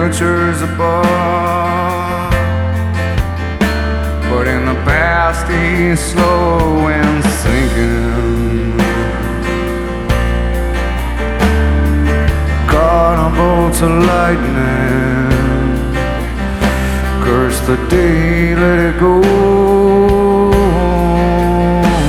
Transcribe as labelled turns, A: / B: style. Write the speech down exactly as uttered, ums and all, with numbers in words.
A: futures above. But in the past he's slow and sinking, caught on bolts of lightning. Curse the day, let it go.